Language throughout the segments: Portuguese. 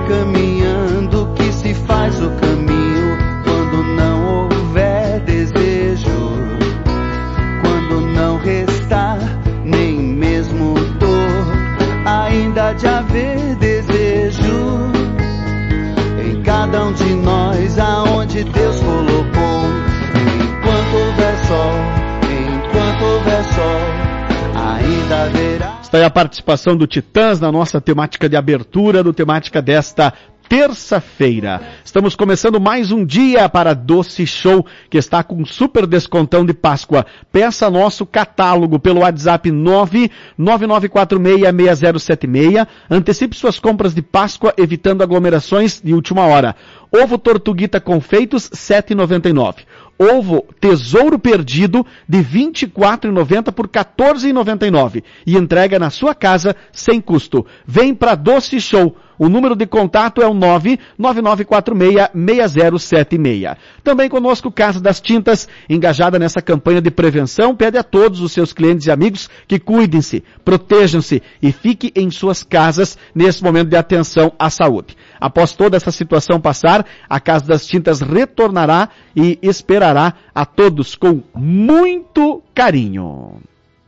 caminhando que se faz o caminho quando não houver desejo, quando não restar nem mesmo dor, ainda de haver desejo em cada um de nós, aonde Deus colocou. Enquanto houver sol, ainda haverá. Está aí a participação do Titãs na nossa temática de abertura, do temática desta terça-feira. Estamos começando mais um dia para Doce Show, que está com super descontão de Páscoa. Peça nosso catálogo pelo WhatsApp 999466076. Antecipe suas compras de Páscoa, evitando aglomerações de última hora. Ovo Tortuguita Confeitos, R$ 7,99. Ovo Tesouro Perdido de R$ 24,90 por R$ 14,99. E entrega na sua casa sem custo. Vem para Doce Show. O número de contato é o 999466076. Também conosco Casa das Tintas, engajada nessa campanha de prevenção, pede a todos os seus clientes e amigos que cuidem-se, protejam-se e fiquem em suas casas nesse momento de atenção à saúde. Após toda essa situação passar, a Casa das Tintas retornará e esperará a todos com muito carinho.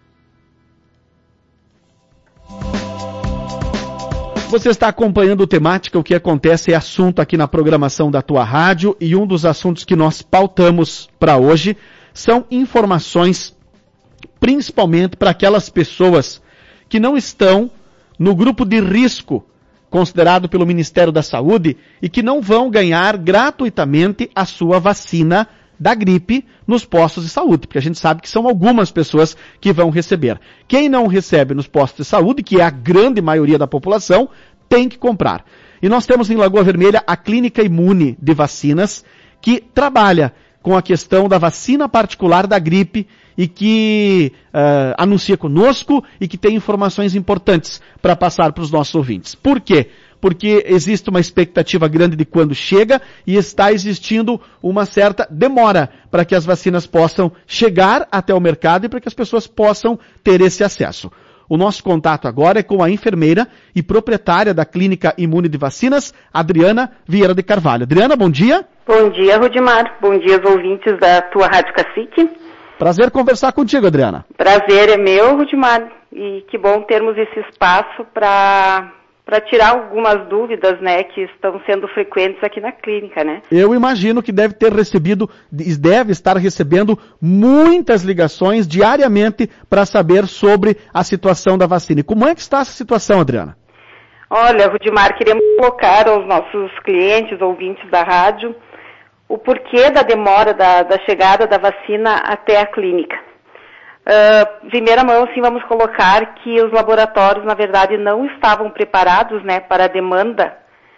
Você está acompanhando o Temática, o que acontece é assunto aqui na programação da tua rádio, e um dos assuntos que nós pautamos para hoje são informações, principalmente para aquelas pessoas que não estão no grupo de risco considerado pelo Ministério da Saúde e que não vão ganhar gratuitamente a sua vacina da gripe nos postos de saúde, porque a gente sabe que são algumas pessoas que vão receber. Quem não recebe nos postos de saúde, que é a grande maioria da população, tem que comprar. E nós temos em Lagoa Vermelha a Clínica Imune de Vacinas, que trabalha com a questão da vacina particular da gripe e que anuncia conosco e que tem informações importantes para passar para os nossos ouvintes. Por quê? Porque existe uma expectativa grande de quando chega e está existindo uma certa demora para que as vacinas possam chegar até o mercado e para que as pessoas possam ter esse acesso. O nosso contato agora é com a enfermeira e proprietária da Clínica Imune de Vacinas, Adriana Vieira de Carvalho. Adriana, bom dia. Bom dia, Rudimar. Bom dia aos ouvintes da tua Rádio Cacique. Prazer conversar contigo, Adriana. Prazer é meu, Rudimar. E que bom termos esse espaço para tirar algumas dúvidas, né, que estão sendo frequentes aqui na clínica, né? Eu imagino que deve estar recebendo muitas ligações diariamente para saber sobre a situação da vacina. E como é que está essa situação, Adriana? Olha, Rudimar, queremos colocar aos nossos clientes, ouvintes da rádio, o porquê da demora da chegada da vacina até a clínica. Primeira mão, sim, vamos colocar que os laboratórios, na verdade, não estavam preparados, né, para a demanda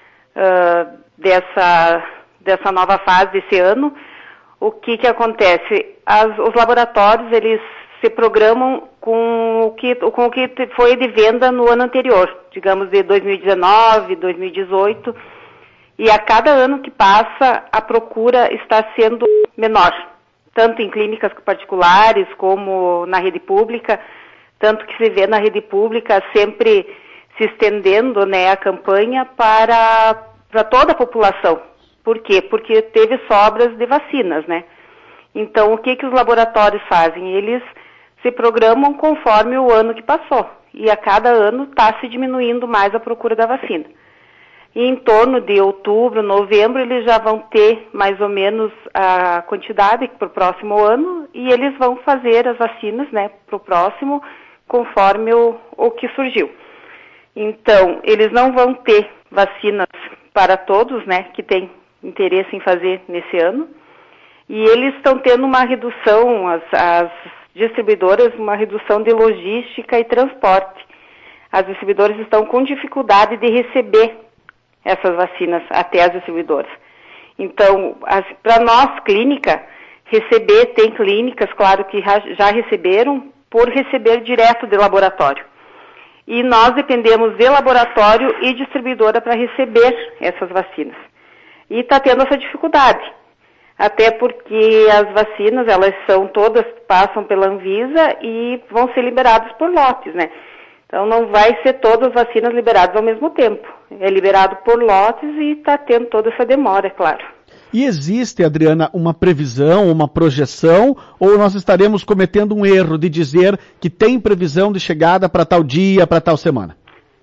dessa nova fase desse ano. O que acontece? Os laboratórios, eles se programam com o que foi de venda no ano anterior, digamos de 2019, 2018, e a cada ano que passa, a procura está sendo menor, tanto em clínicas particulares como na rede pública, tanto que se vê na rede pública sempre se estendendo, né, a campanha para toda a população. Por quê? Porque teve sobras de vacinas, né? Então, o que os laboratórios fazem? Eles se programam conforme o ano que passou, e a cada ano está se diminuindo mais a procura da vacina. E em torno de outubro, novembro, eles já vão ter mais ou menos a quantidade para o próximo ano, e eles vão fazer as vacinas, né, para o próximo, conforme o que surgiu. Então, eles não vão ter vacinas para todos, né, que têm interesse em fazer nesse ano, e eles estão tendo uma redução, as distribuidoras, uma redução de logística e transporte. As distribuidoras estão com dificuldade de receber essas vacinas até as distribuidoras. Então, para nós, clínica, tem clínicas, claro, que já receberam, por receber direto de laboratório. E nós dependemos de laboratório e distribuidora para receber essas vacinas. E está tendo essa dificuldade. Até porque as vacinas, elas passam pela Anvisa e vão ser liberadas por lotes, né? Então não vai ser todas as vacinas liberadas ao mesmo tempo. É liberado por lotes e está tendo toda essa demora, é claro. E existe, Adriana, uma previsão, uma projeção, ou nós estaremos cometendo um erro de dizer que tem previsão de chegada para tal dia, para tal semana?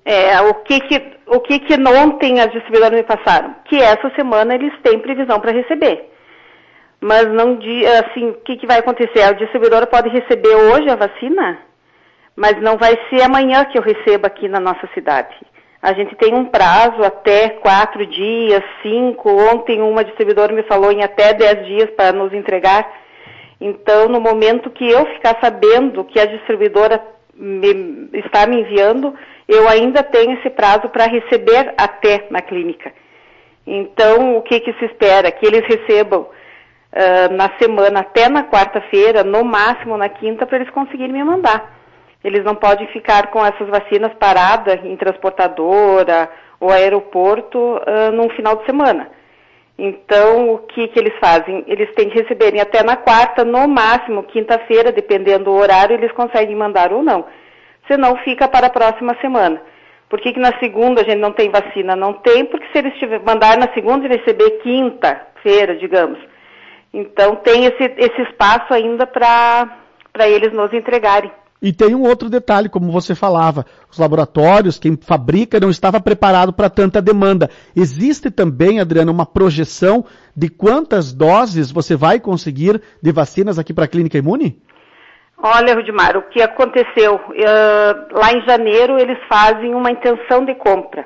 O que ontem as distribuidoras me passaram? Que essa semana eles têm previsão para receber. Mas não, assim, o que vai acontecer? A distribuidora pode receber hoje a vacina, mas não vai ser amanhã que eu receba aqui na nossa cidade. A gente tem um prazo até 4 dias, 5. Ontem uma distribuidora me falou em até 10 dias para nos entregar. Então, no momento que eu ficar sabendo que a distribuidora está me enviando, eu ainda tenho esse prazo para receber até na clínica. Então, o que se espera? Que eles recebam na semana até na quarta-feira, no máximo na quinta, para eles conseguirem me mandar. Eles não podem ficar com essas vacinas paradas em transportadora ou aeroporto num final de semana. Então, o que eles fazem? Eles têm que receberem até na quarta, no máximo, quinta-feira, dependendo do horário, eles conseguem mandar ou não. Senão, fica para a próxima semana. Por que na segunda a gente não tem vacina? Não tem, porque se eles mandar na segunda e receber quinta-feira, digamos. Então, tem esse espaço ainda para eles nos entregarem. E tem um outro detalhe, como você falava, os laboratórios, quem fabrica não estava preparado para tanta demanda. Existe também, Adriana, uma projeção de quantas doses você vai conseguir de vacinas aqui para a Clínica Imune? Olha, Rudimar, o que aconteceu? Lá em janeiro eles fazem uma intenção de compra.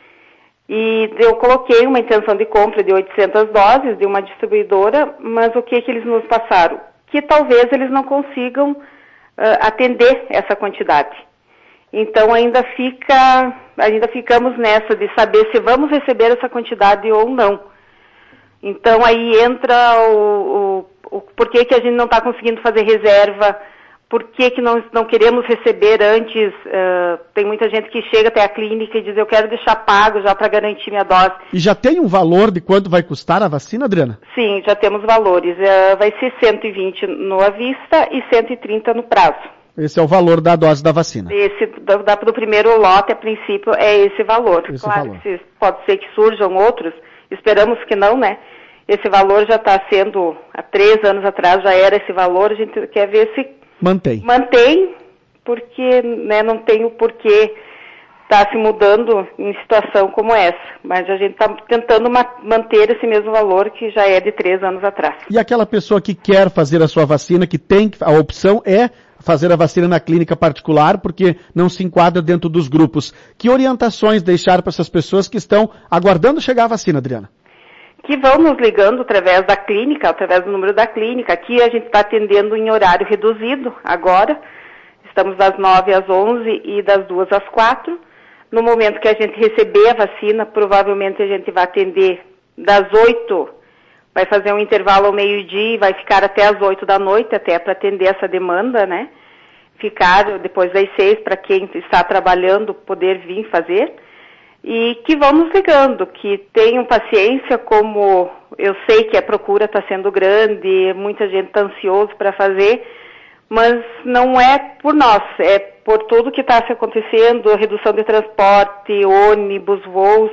E eu coloquei uma intenção de compra de 800 doses de uma distribuidora, mas o que eles nos passaram? Que talvez eles não consigam atender essa quantidade. Então ainda ficamos nessa de saber se vamos receber essa quantidade ou não. Então aí entra o porquê que a gente não está conseguindo fazer reserva, por que não queremos receber antes. Tem muita gente que chega até a clínica e diz, eu quero deixar pago já para garantir minha dose. E já tem um valor de quanto vai custar a vacina, Adriana? Sim, já temos valores. Vai ser 120 no à vista e 130 no prazo. Esse é o valor da dose da vacina? Esse do primeiro lote, a princípio, é esse valor. Claro, pode ser que surjam outros, esperamos que não, né? Esse valor já está sendo, há 3 anos atrás já era esse valor, a gente quer ver se mantém, porque não tem o porquê estar se mudando em situação como essa. Mas a gente está tentando manter esse mesmo valor que já é de 3 anos atrás. E aquela pessoa que quer fazer a sua vacina, que tem a opção é fazer a vacina na clínica particular, porque não se enquadra dentro dos grupos. Que orientações deixar para essas pessoas que estão aguardando chegar a vacina, Adriana? Que vão nos ligando através da clínica, através do número da clínica. Aqui a gente está atendendo em horário reduzido agora. Estamos das 9 às 11 e das 2 às 4. No momento que a gente receber a vacina, provavelmente a gente vai atender das 8, vai fazer um intervalo ao meio-dia e vai ficar até as 8 da noite, até para atender essa demanda, né? Ficar depois das 6 para quem está trabalhando poder vir fazer. E que vão nos ligando, que tenham paciência, como eu sei que a procura está sendo grande, muita gente está ansiosa para fazer, mas não é por nós, é por tudo que está se acontecendo, redução de transporte, ônibus, voos,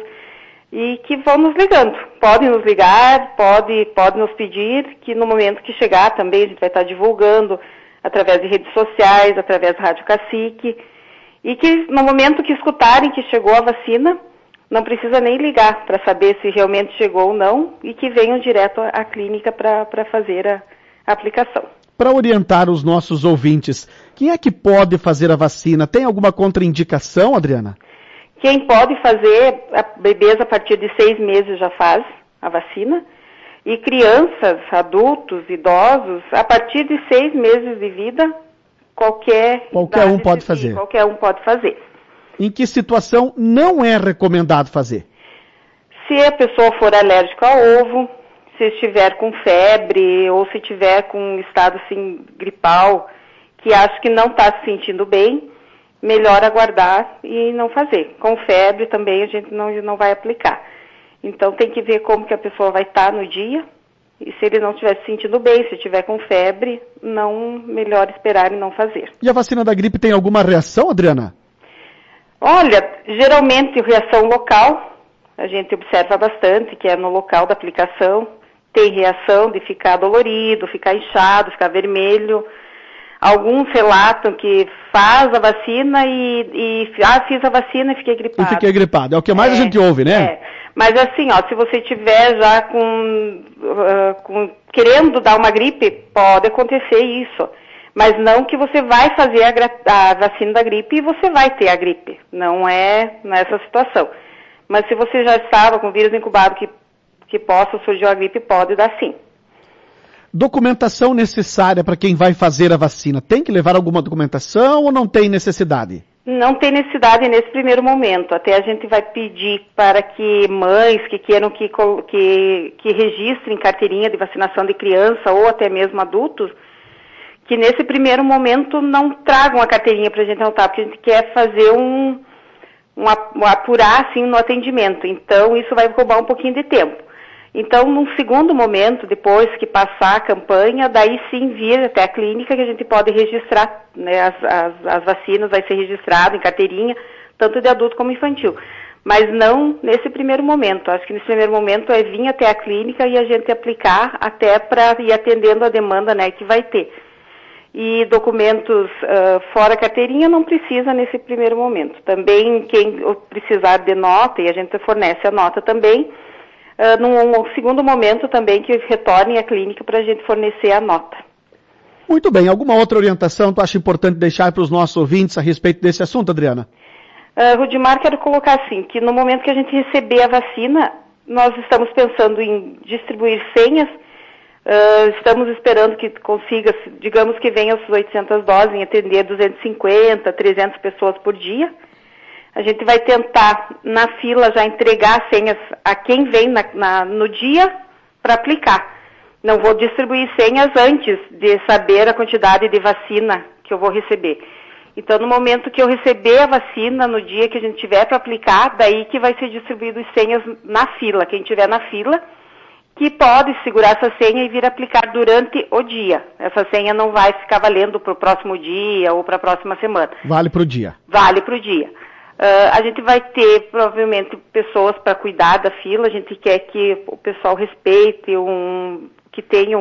e que vão nos ligando. Podem nos ligar, pode nos pedir, que no momento que chegar também a gente vai estar divulgando através de redes sociais, através da Rádio Cacique, e que no momento que escutarem que chegou a vacina, não precisa nem ligar para saber se realmente chegou ou não, e que venham direto à clínica para fazer a aplicação. Para orientar os nossos ouvintes, quem é que pode fazer a vacina? Tem alguma contraindicação, Adriana? Quem pode fazer, bebês a partir de 6 meses já faz a vacina, e crianças, adultos, idosos, a partir de 6 meses de vida, qualquer um pode fazer. Qualquer um pode fazer. Em que situação não é recomendado fazer? Se a pessoa for alérgica ao ovo, se estiver com febre ou se estiver com um estado assim, gripal, que acha que não está se sentindo bem, melhor aguardar e não fazer. Com febre também a gente não vai aplicar. Então tem que ver como que a pessoa vai estar no dia. E se ele não estiver se sentindo bem, se estiver com febre, melhor esperar e não fazer. E a vacina da gripe tem alguma reação, Adriana? Olha, geralmente reação local, a gente observa bastante, que é no local da aplicação, tem reação de ficar dolorido, ficar inchado, ficar vermelho. Alguns relatam que faz a vacina fiz a vacina e fiquei gripado. E fiquei gripado, é o que mais a gente ouve, né? É. Mas assim, se você tiver já querendo dar uma gripe, pode acontecer isso. Mas não que você vai fazer a vacina da gripe e você vai ter a gripe. Não é nessa situação. Mas se você já estava com vírus incubado que possa surgir a gripe, pode dar sim. Documentação necessária para quem vai fazer a vacina. Tem que levar alguma documentação ou não tem necessidade? Não tem necessidade nesse primeiro momento. Até a gente vai pedir para que mães que queiram que registrem carteirinha de vacinação de criança ou até mesmo adultos, que nesse primeiro momento não tragam a carteirinha para a gente anotar, porque a gente quer fazer apurar assim no atendimento. Então isso vai roubar um pouquinho de tempo. Então, num segundo momento, depois que passar a campanha, daí sim vir até a clínica que a gente pode registrar, né, as vacinas, vai ser registrado em carteirinha, tanto de adulto como infantil. Mas não nesse primeiro momento. Acho que nesse primeiro momento é vir até a clínica e a gente aplicar até para ir atendendo a demanda, né, que vai ter. E documentos fora carteirinha não precisa nesse primeiro momento. Também quem precisar de nota, e a gente fornece a nota também, num segundo momento também que retornem à clínica para a gente fornecer a nota. Muito bem. Alguma outra orientação tu acha importante deixar para os nossos ouvintes a respeito desse assunto, Adriana? Rudimar, quero colocar assim, que no momento que a gente receber a vacina, nós estamos pensando em distribuir senhas, estamos esperando que consiga, digamos que venha as 800 doses, em atender 250, 300 pessoas por dia. A gente vai tentar, na fila, já entregar as senhas a quem vem no dia para aplicar. Não vou distribuir senhas antes de saber a quantidade de vacina que eu vou receber. Então, no momento que eu receber a vacina, no dia que a gente tiver para aplicar, daí que vai ser distribuído as senhas na fila. Quem estiver na fila, que pode segurar essa senha e vir aplicar durante o dia. Essa senha não vai ficar valendo para o próximo dia ou para a próxima semana. Vale para o dia. Vale para o dia. A gente vai ter, provavelmente, pessoas para cuidar da fila. A gente quer que o pessoal respeite, que tenha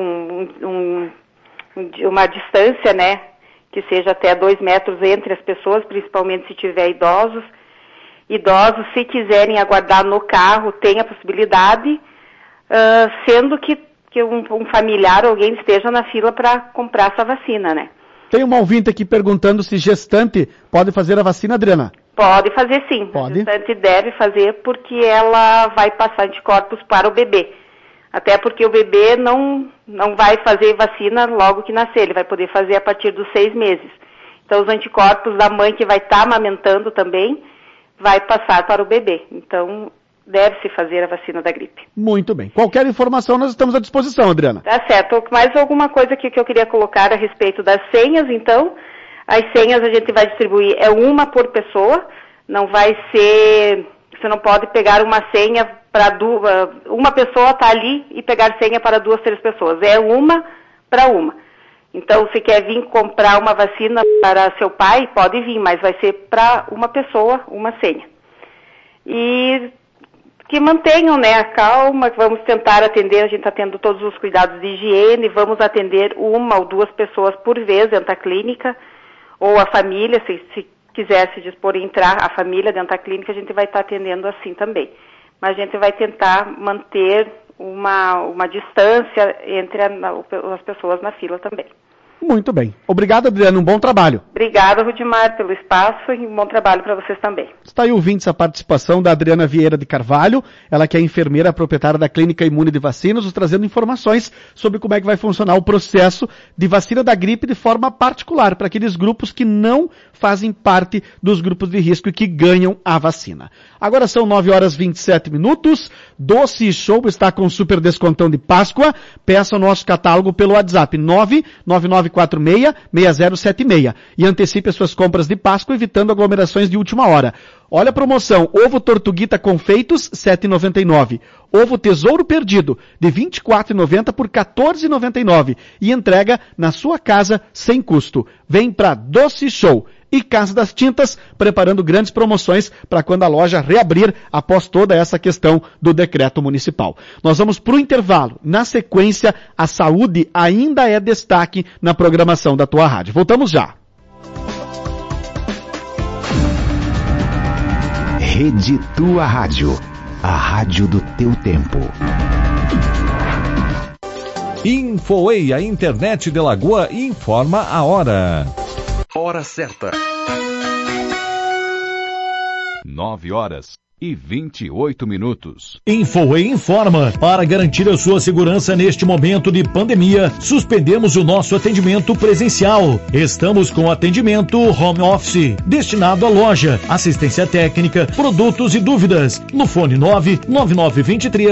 uma distância, né? Que seja até 2 metros entre as pessoas, principalmente se tiver idosos. Idosos, se quiserem aguardar no carro, tem a possibilidade, sendo que um familiar ou alguém esteja na fila para comprar essa vacina, né? Tem uma ouvinte aqui perguntando se gestante pode fazer a vacina, Adriana. Pode fazer sim. Pode. A gestante deve fazer porque ela vai passar anticorpos para o bebê. Até porque o bebê não vai fazer vacina logo que nascer, ele vai poder fazer a partir dos 6 meses. Então os anticorpos da mãe que vai estar amamentando também vai passar para o bebê. Então deve-se fazer a vacina da gripe. Muito bem. Qualquer informação nós estamos à disposição, Adriana. Tá certo. Mais alguma coisa que eu queria colocar a respeito das senhas, então? As senhas a gente vai distribuir, uma por pessoa, não vai ser, você não pode pegar uma senha para uma pessoa tá ali e pegar senha para 2, 3 pessoas, é uma para uma. Então, se quer vir comprar uma vacina para seu pai, pode vir, mas vai ser para uma pessoa, uma senha. E que mantenham, né, a calma, vamos tentar atender, a gente está tendo todos os cuidados de higiene, vamos atender 1 ou 2 pessoas por vez dentro da clínica, ou a família, se quiser se dispor a entrar, a família dentro da clínica, a gente vai estar atendendo assim também. Mas a gente vai tentar manter uma distância entre as pessoas na fila também. Muito bem. Obrigado, Adriana. Um bom trabalho. Obrigada, Rudimar, pelo espaço e um bom trabalho para vocês também. Está aí ouvintes a participação da Adriana Vieira de Carvalho, ela que é enfermeira proprietária da Clínica Imune de Vacinas, nos trazendo informações sobre como é que vai funcionar o processo de vacina da gripe de forma particular, para aqueles grupos que não fazem parte dos grupos de risco e que ganham a vacina. Agora são 9h27. Doce Show está com super descontão de Páscoa. Peça o nosso catálogo pelo WhatsApp 99946-6076 e antecipe as suas compras de Páscoa, evitando aglomerações de última hora. Olha a promoção, ovo Tortuguita Confeitos, R$ 7,99. Ovo Tesouro Perdido, de R$ 24,90 por R$ 14,99. E entrega na sua casa sem custo. Vem para Doce Show. e Casa das Tintas, preparando grandes promoções para quando a loja reabrir após toda essa questão do decreto municipal. Nós vamos para o intervalo. Na sequência, a saúde ainda é destaque na programação da tua rádio. Voltamos já. Rede Tua Rádio, a rádio do teu tempo. Infoei, a internet de Lagoa, informa a hora. Hora certa. 9h28. Infoei informa. Para garantir a sua segurança neste momento de pandemia, suspendemos o nosso atendimento presencial. Estamos com atendimento home office, destinado à loja, assistência técnica, produtos e dúvidas. No fone 99923